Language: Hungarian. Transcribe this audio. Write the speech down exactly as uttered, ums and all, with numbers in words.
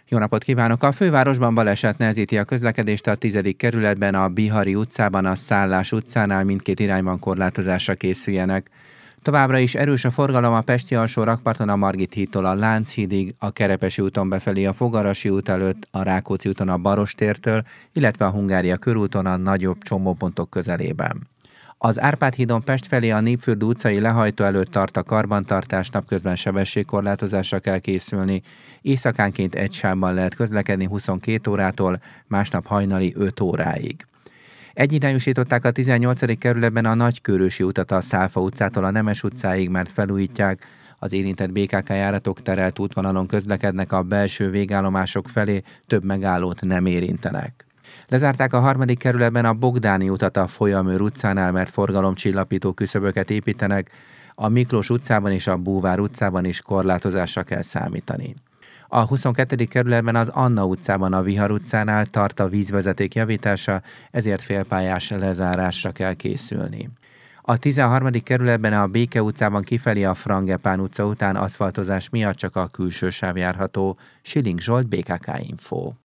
Jó napot kívánok! A fővárosban baleset nehezíti a közlekedést a tizedik kerületben, a Bihari utcában, a Szállás utcánál mindkét irányban korlátozásra készüljenek. Továbbra is erős a forgalom a Pesti alsó rakparton a Margit hídtól a Lánchídig, a Kerepesi úton befelé a Fogarasi út előtt, a Rákóczi úton a Barostértől, illetve a Hungária körúton a nagyobb csomópontok közelében. Az Árpád hídon Pest felé a Népfürdő utcai lehajtó előtt tart a karbantartás, napközben sebességkorlátozásra kell készülni. Éjszakánként egy sávban lehet közlekedni huszonkét órától, másnap hajnali öt óráig. Egyirányúsították a tizennyolcadik kerületben a Nagykőrösi utat a Szálfa utcától a Nemes utcáig, mert felújítják. Az érintett bé ká ká járatok terelt útvonalon közlekednek a belső végállomások felé, több megállót nem érintenek. Lezárták a harmadik kerületben a Bogdáni utat a Folyamőr utcánál, mert forgalomcsillapító küszöböket építenek, a Miklós utcában és a Búvár utcában is korlátozásra kell számítani. A huszonkettedik kerületben az Anna utcában a Vihar utcánál tart a vízvezeték javítása, ezért félpályás lezárásra kell készülni. A tizenharmadik kerületben a Béke utcában kifelé a Frangepán utca után aszfaltozás miatt csak a külső sáv járható. Siling Zsolt, bé ká ká Info.